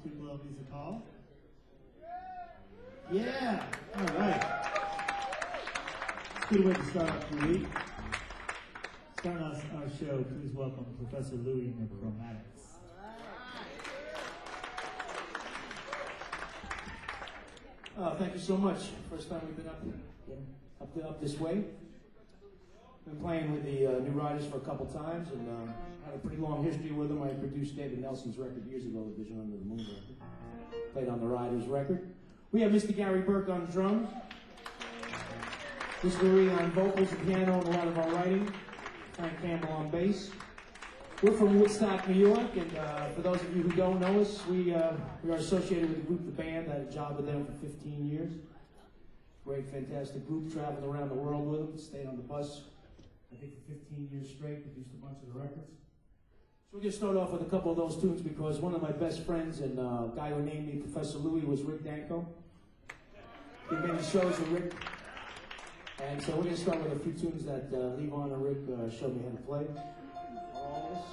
people of Music Hall? Yeah, all right. It's a good way to start off the week. Starting our show, please welcome Professor Louie and the Chromatics. Thank you so much. First time we've been up this way. Been playing with the New Riders for a couple times, and had a pretty long history with them. I produced David Nelson's record years ago, The Vision Under the Moon record. Played on the Riders record. We have Mr. Gary Burke on drums, Miss Marie on vocals and piano and a lot of our writing, Frank Campbell on bass. We're from Woodstock, New York, and for those of you who don't know us, we are associated with the group The Band. I had a job with them for 15 years. Great, fantastic group, traveled around the world with them, stayed on the bus, I think for 15 years straight, produced a bunch of the records. So we're going to start off with a couple of those tunes because one of my best friends and a guy who named me Professor Louie was Rick Danko. Did many shows with Rick. And so we're going to start with a few tunes that Levon and Rick showed me how to play. All this.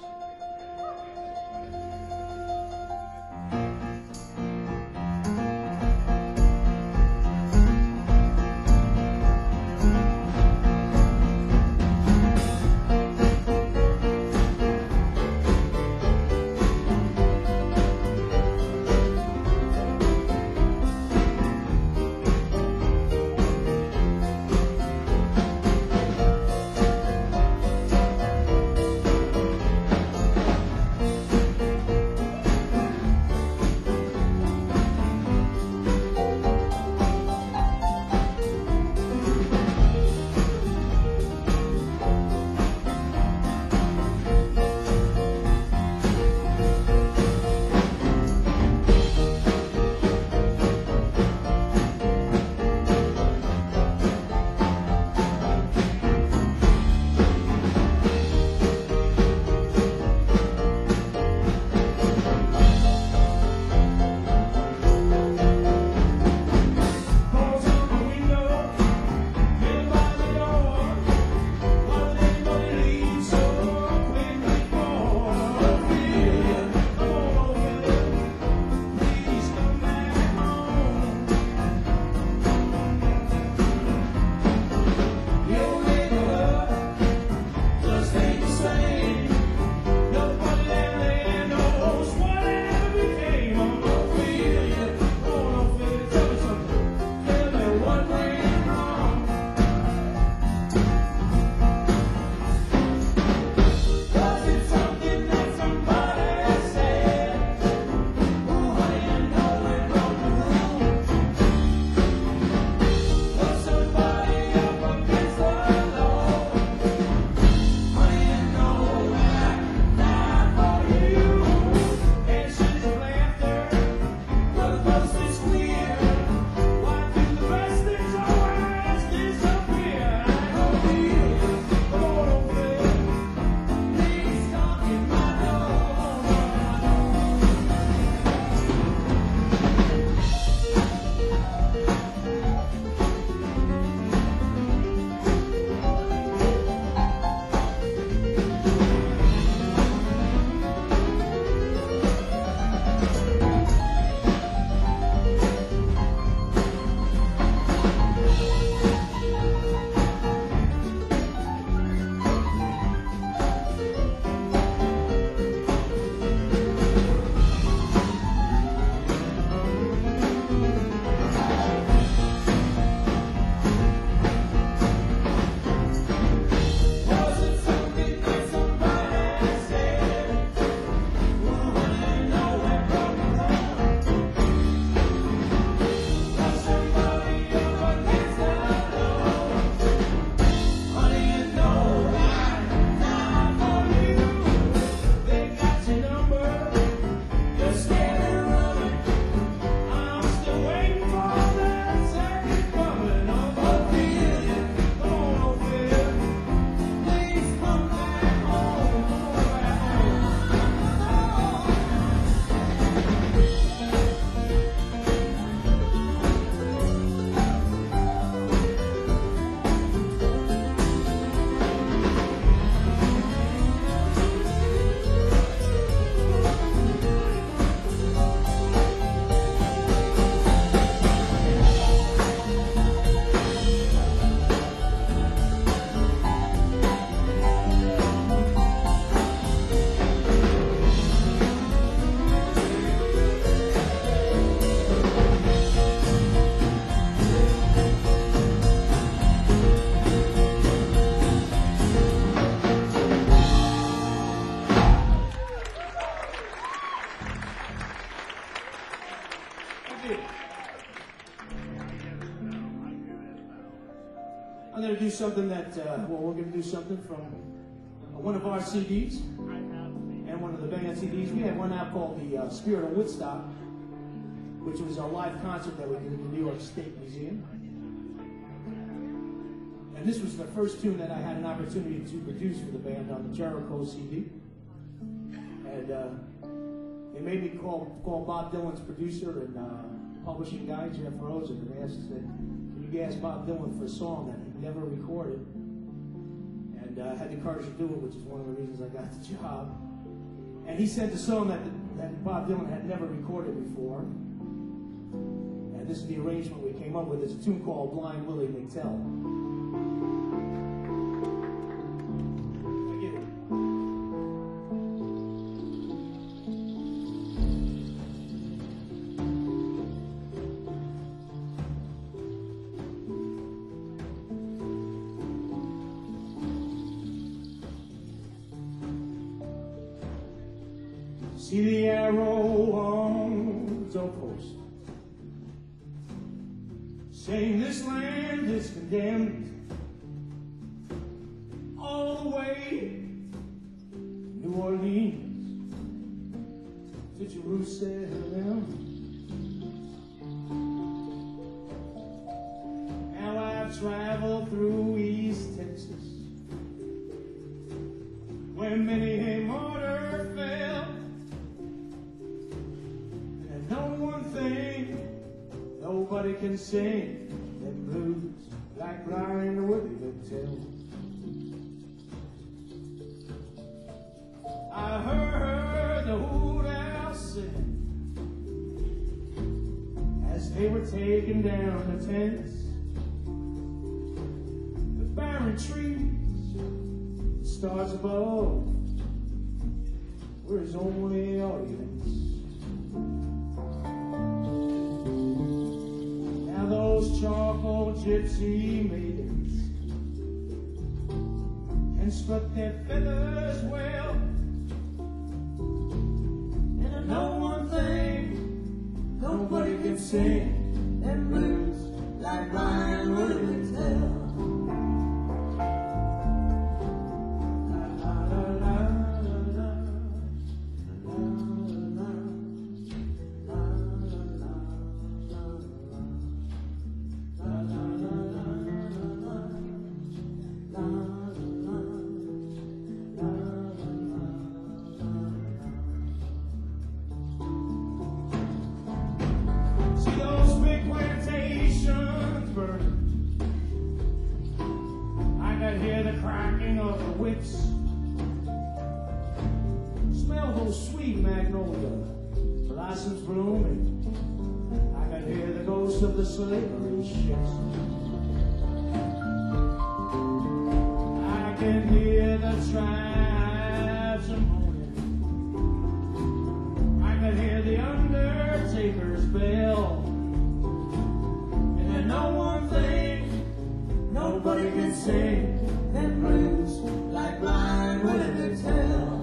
something that, we're going to do something from one of our CDs and one of the band CDs. We had one out called The Spirit of Woodstock, which was a live concert that we did in the New York State Museum. And this was the first tune that I had an opportunity to produce for the band on the Jericho CD. And they made me call Bob Dylan's producer and publishing guy, Jeff Rosen, and they asked, can you ask Bob Dylan for a song that he never recorded? And I had the courage to do it, which is one of the reasons I got the job. And he sent a song that Bob Dylan had never recorded before. And this is the arrangement we came up with. It's a tune called Blind Willie McTell. See the arrow on the doorpost, saying this land is condemned, all the way to New Orleans to Jerusalem. Now I've traveled through East Texas, where many a martyr fell. One thing nobody can sing that blues like Blind Willie McTell. I heard the Hoot Owl sing as they were taking down the tents, the barren trees, the stars above were his only audience. Those charcoal gypsy maidens can strut their feathers well, and I know one thing, nobody can sing them blues like Blind Willie McTell. Smell those sweet magnolia blossoms blooming. I can hear the ghosts of the slavery ships. I can hear the tribes a moaning. I can hear the undertaker's bell. And I know one thing, nobody can sing them blues like Blind Willie McTell.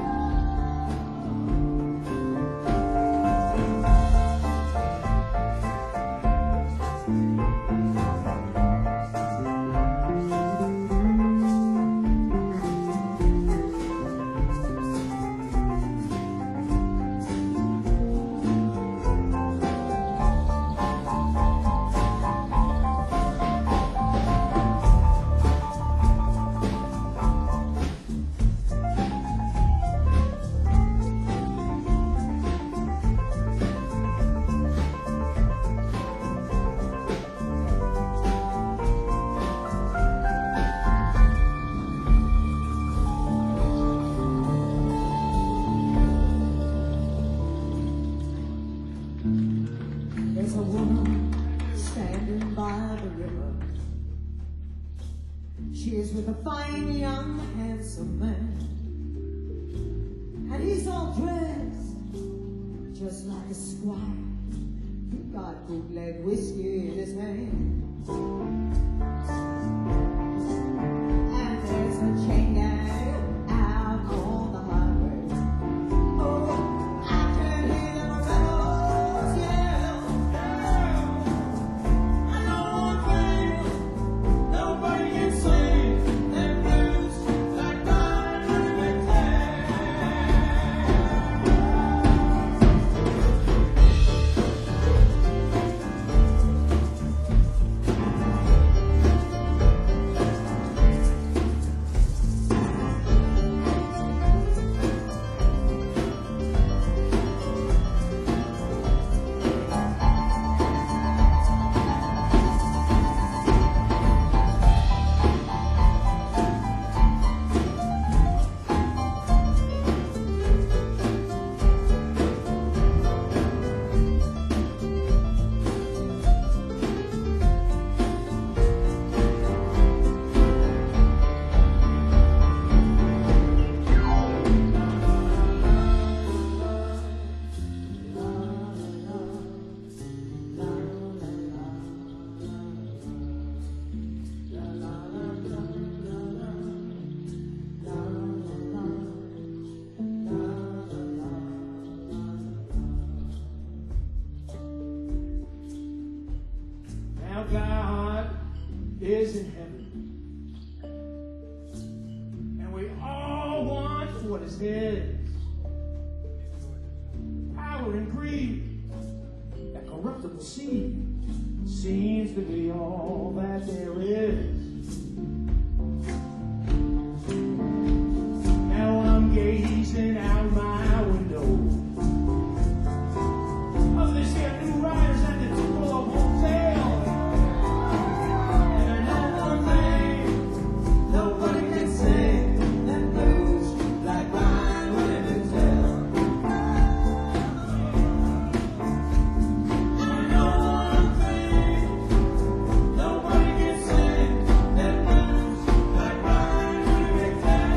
There's a woman standing by the river. She is with a fine, young, handsome man, and he's all dressed just like a squire. He got bootleg whiskey in his hand, and there's a chain gang out on the highway. Oh, I can hear them rebels yell. I know one thing, nobody can say. is his. Power and greed, that corruptible seed, seems to be all that there is. Now I'm gazing out my window of this here New Riders at the Tupelo Hotel, and I know one thing: nobody can sing that blues like Brian Williams tell. I know one thing: nobody can sing that blues like Brian Williams tell.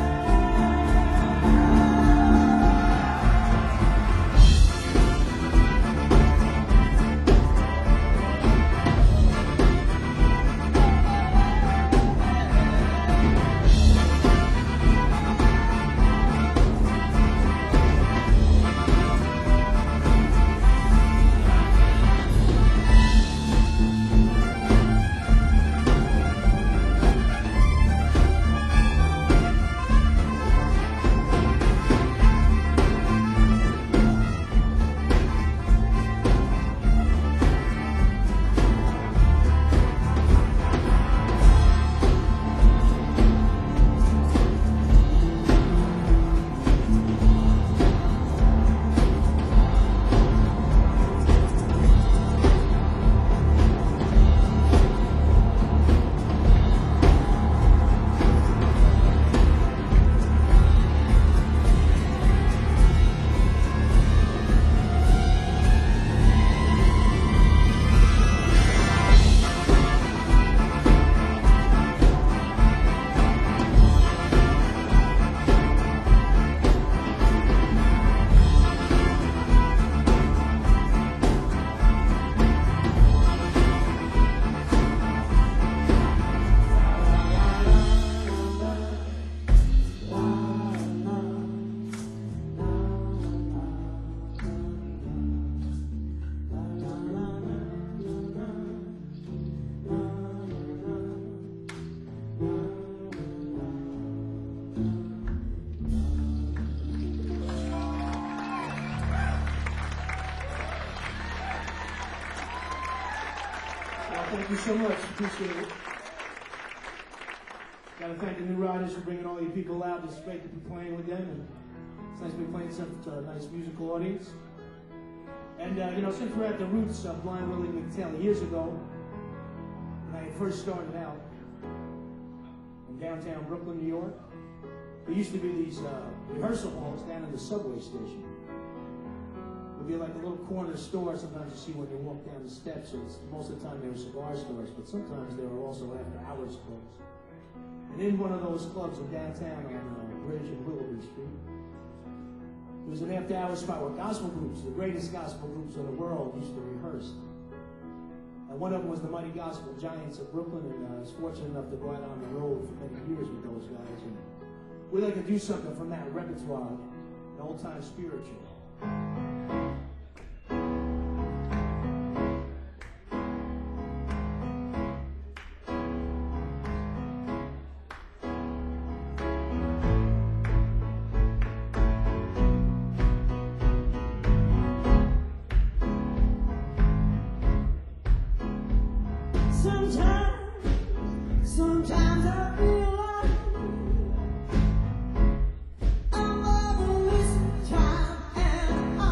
Thank you so much. Appreciate it. Got to thank the New Riders for bringing all you people out. It's great to be playing with them, and it's nice to be playing something to a nice musical audience. And you know, since we're at the roots of Blind Willie McTell, years ago, when I first started out in downtown Brooklyn, New York, there used to be these rehearsal halls down in the subway station. It would be like a little corner store sometimes you see when you walk down the steps. And most of the time they were cigar stores, but sometimes they were also after hours clubs. And in one of those clubs in downtown on Bridge and Willoughby Street, there was an after hours spot where gospel groups, the greatest gospel groups in the world, used to rehearse. And one of them was the Mighty Gospel Giants of Brooklyn, and I was fortunate enough to go out on the road for many years with those guys. And we'd like to do something from that repertoire, an old-time spiritual. Sometimes I feel like I'm over this time, and I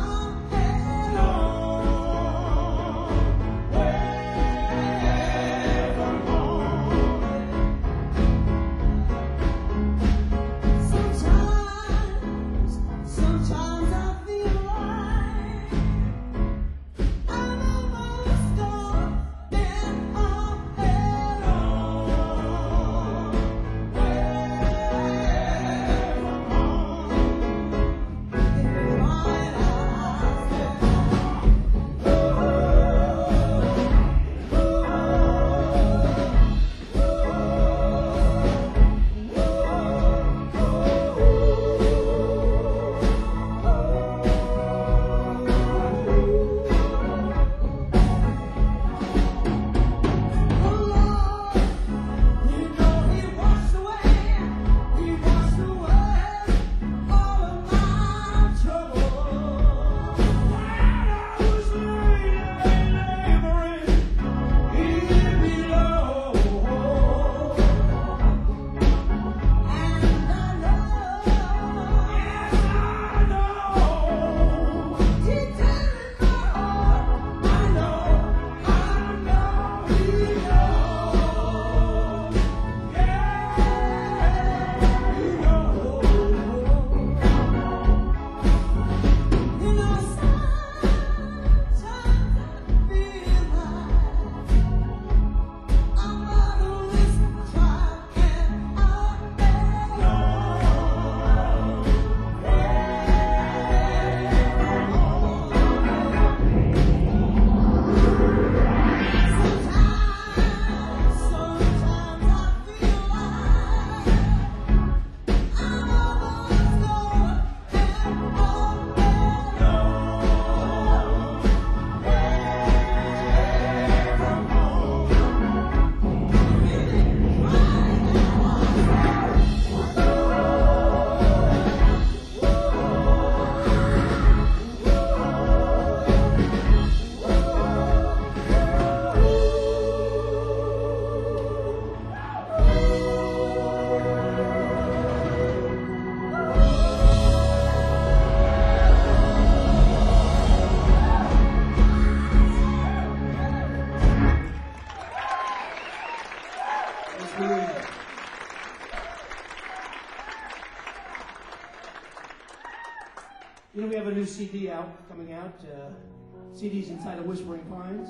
You know, we have a new CD coming out. CD's entitled Whispering Pines.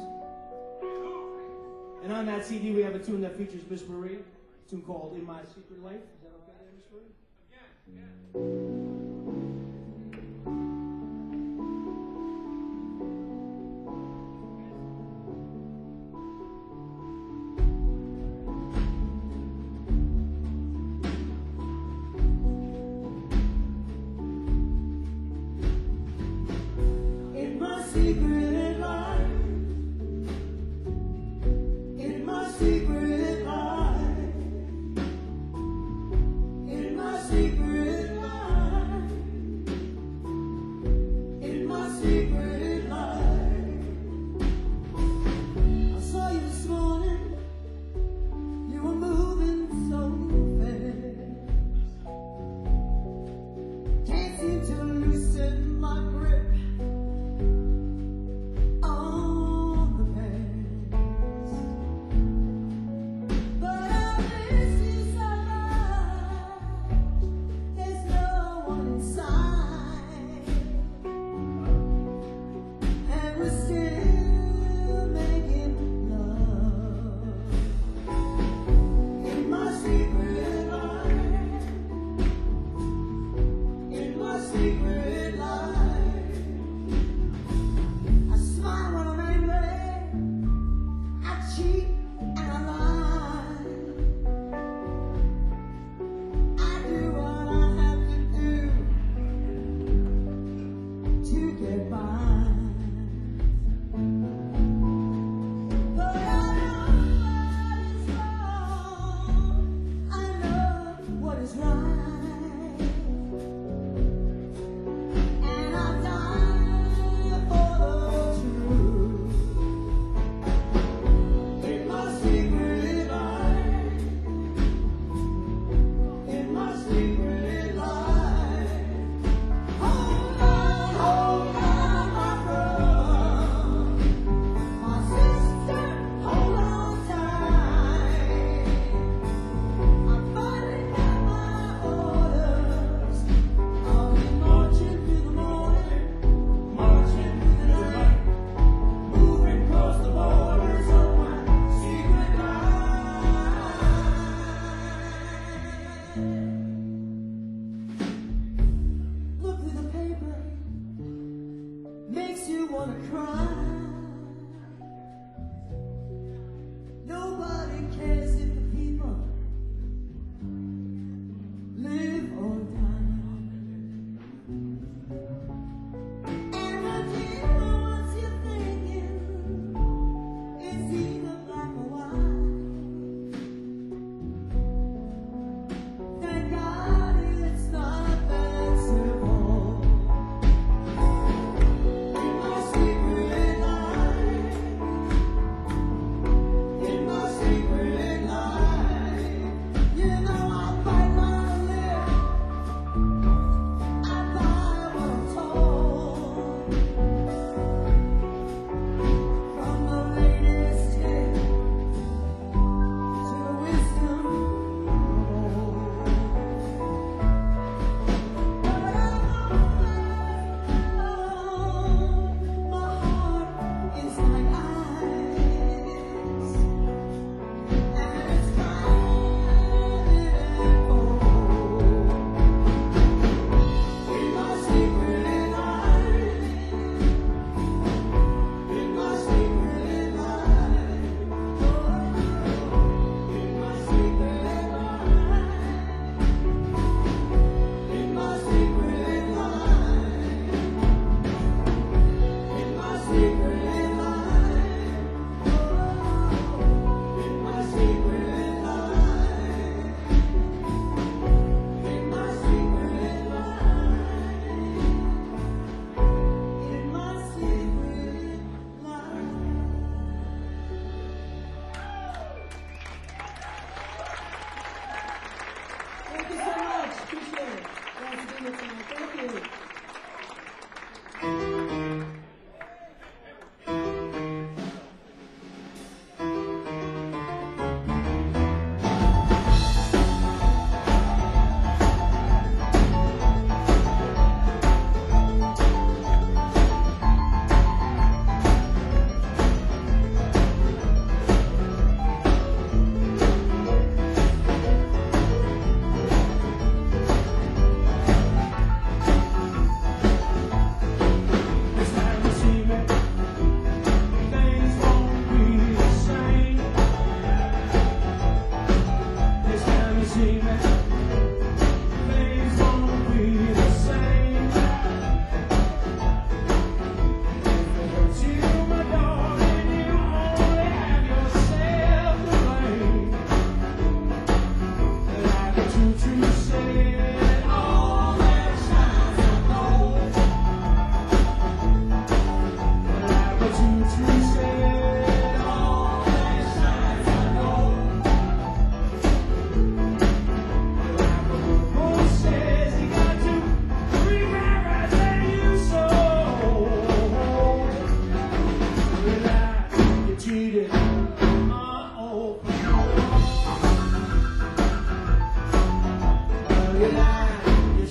And on that CD, we have a tune that features Miss Marie, a tune called In My Secret Life. Is that okay there, Miss Marie? Yeah.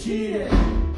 cheated.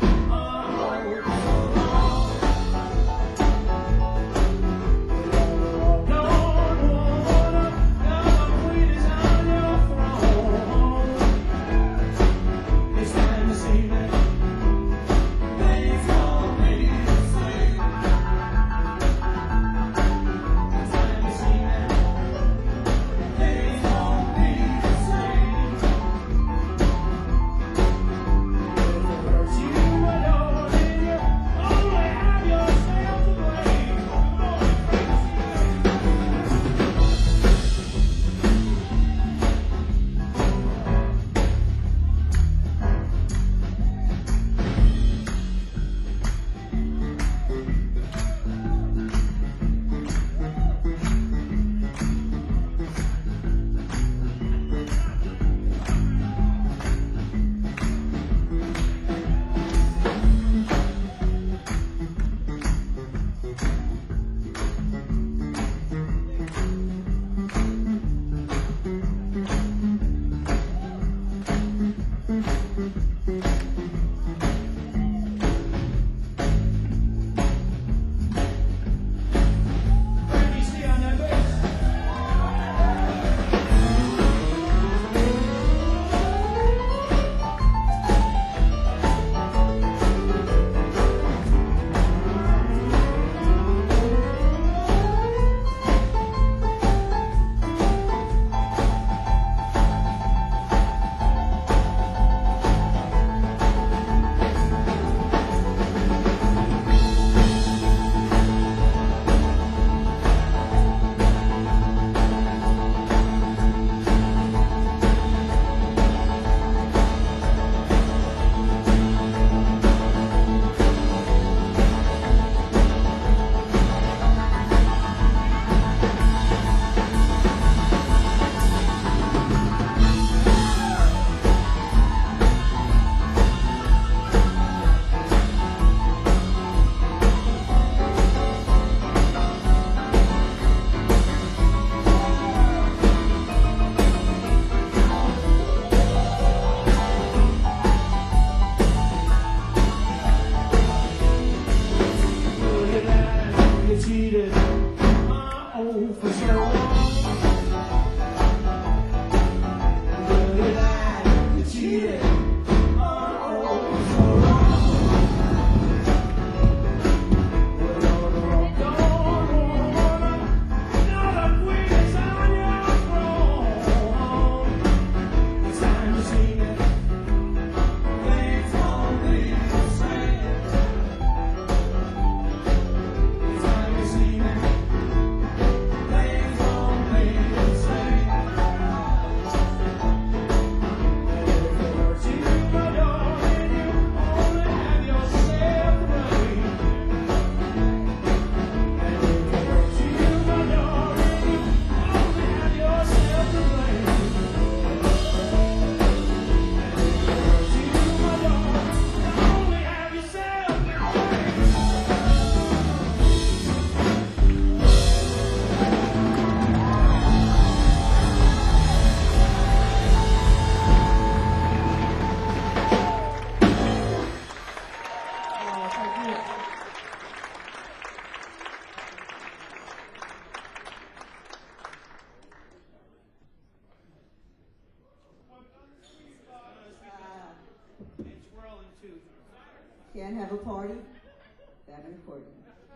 Can't have a party? That important.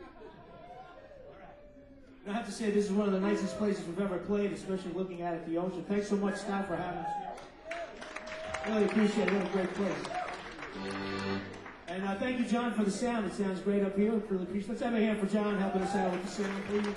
I have to say, this is one of the nicest places we've ever played, especially looking out at the ocean. Thanks so much, Scott, for having us here. Really appreciate it. What a great place. And thank you, John, for the sound. It sounds great up here. Really appreciate it. Let's have a hand for John helping us out with the sound, please.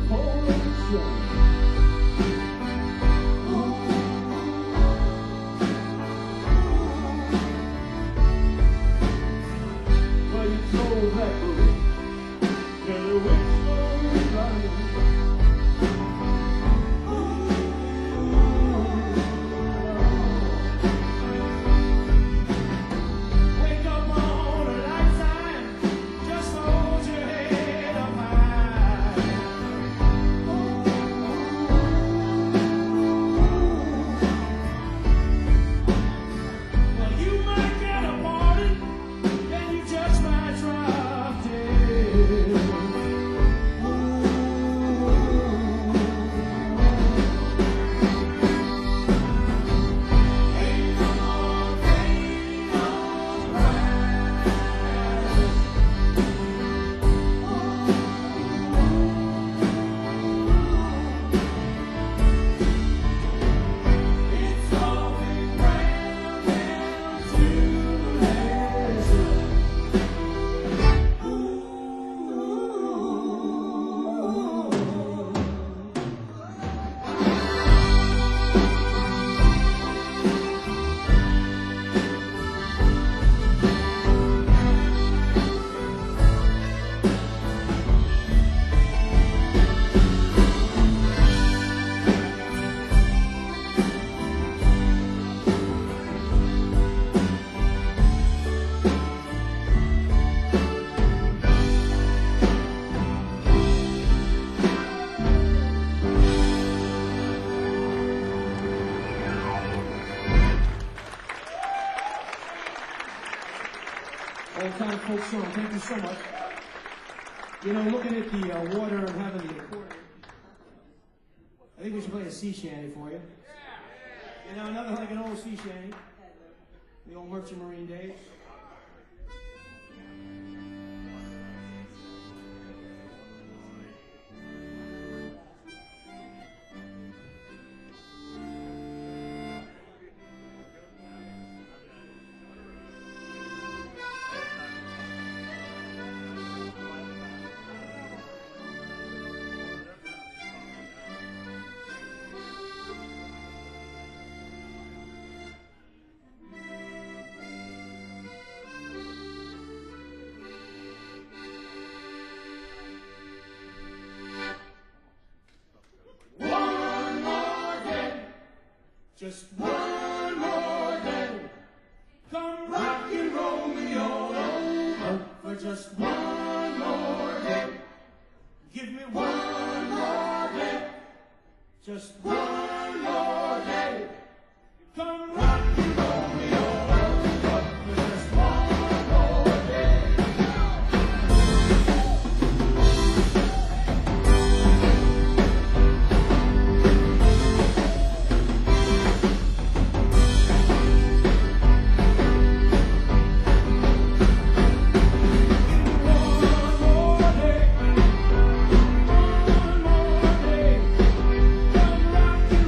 Old-time folk song. Thank you so much. You know, looking at the water and having the accordion, I think we should play a sea shanty for you. You know, another like an old sea shanty. The old Merchant Marine days. Just one more day, come rock and roll me all over. For just one more day, give me one more day. Just one more day, come rock and roll me all over. For just one more day. Rock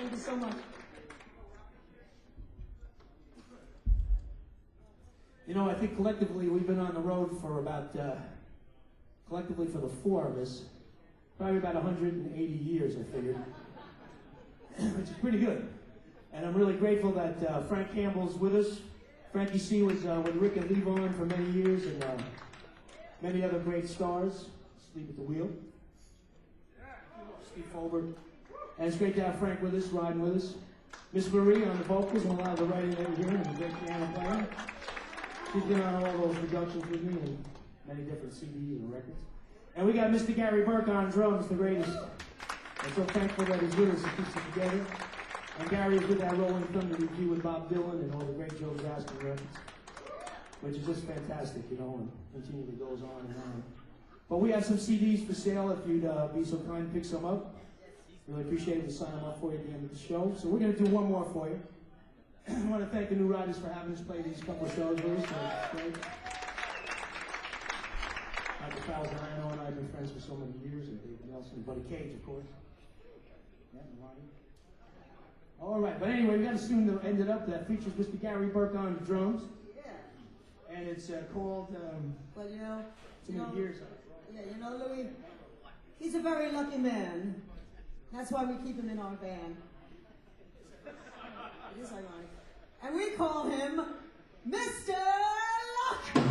Thank you so much. You know, I think collectively we've been on the road for about, collectively for the four of us, probably about 180 years, I figured, which is pretty good. And I'm really grateful that Frank Campbell's with us. Frankie C was with Rick and Levon for many years, and many other great stars. Sleep at the wheel. Steve Folbert. And it's great to have Frank with us, riding with us. Miss Marie on the vocals and a lot of the writing that we're hearing, and the great piano playing. She's been on all those productions with me and many different CDs and records. And we got Mr. Gary Burke on drums, the greatest. I'm so thankful that he's with us and keeps it together. And Gary is with that Rolling Thunder review with Bob Dylan and all the great Joe Jasper records, which is just fantastic, you know, and continually goes on and on. But we have some CDs for sale if you'd be so kind to pick some up. Really appreciate it to sign them up for you at the end of the show. So we're going to do one more for you. I want to thank the New Riders for having us play these couple of shows with us. Great. Michael Falzano and I have been friends for so many years, and David Nelson and Buddy Cage, of course. Yeah, and Ronnie. All right, but anyway, we got a tune that ended up that features Mr. Gary Burke on drums. Yeah. And it's called, Well, you know, too many years. yeah, you know, Louis, he's a very lucky man. That's why we keep him in our band. It is ironic. And we call him Mr. Luck!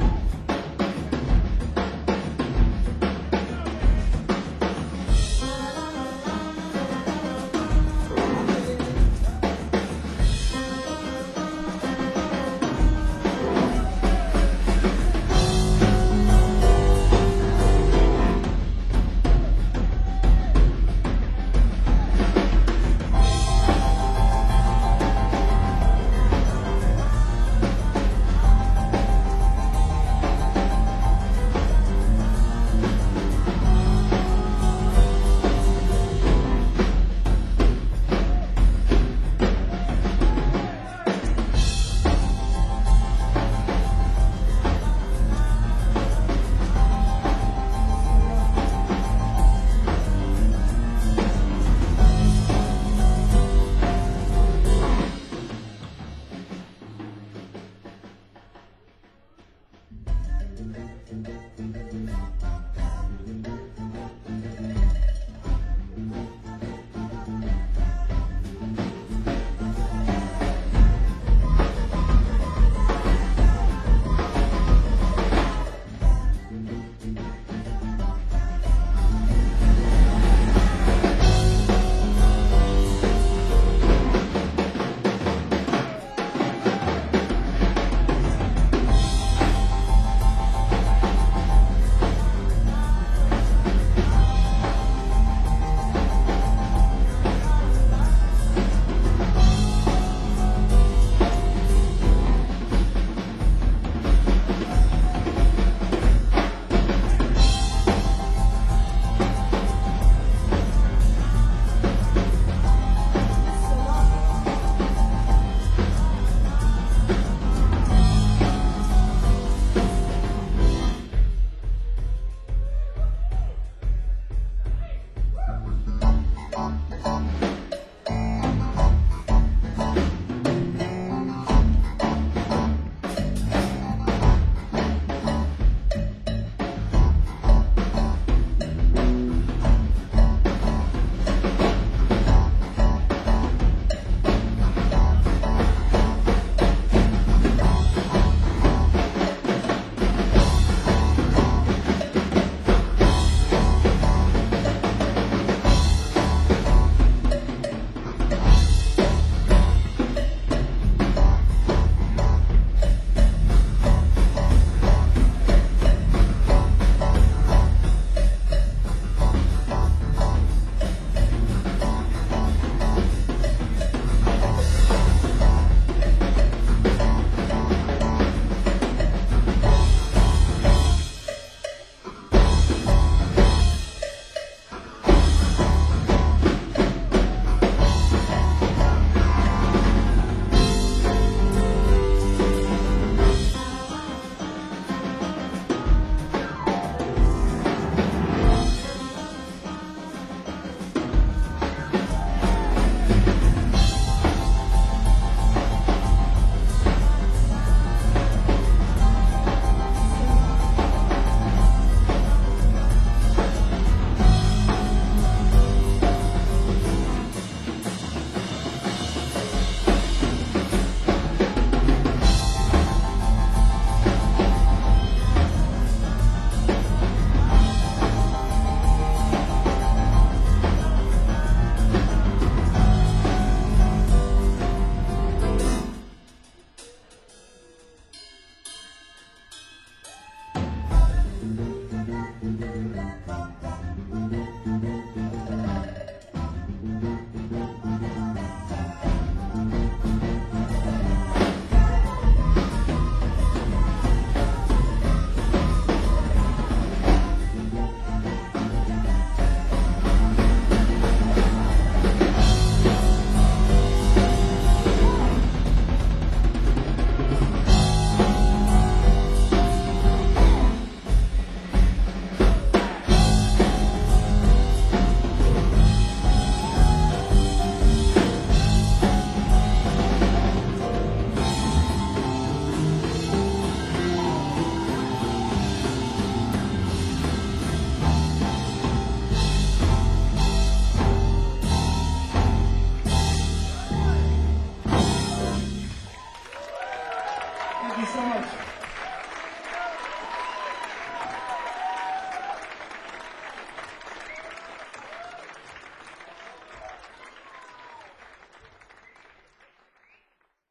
so much.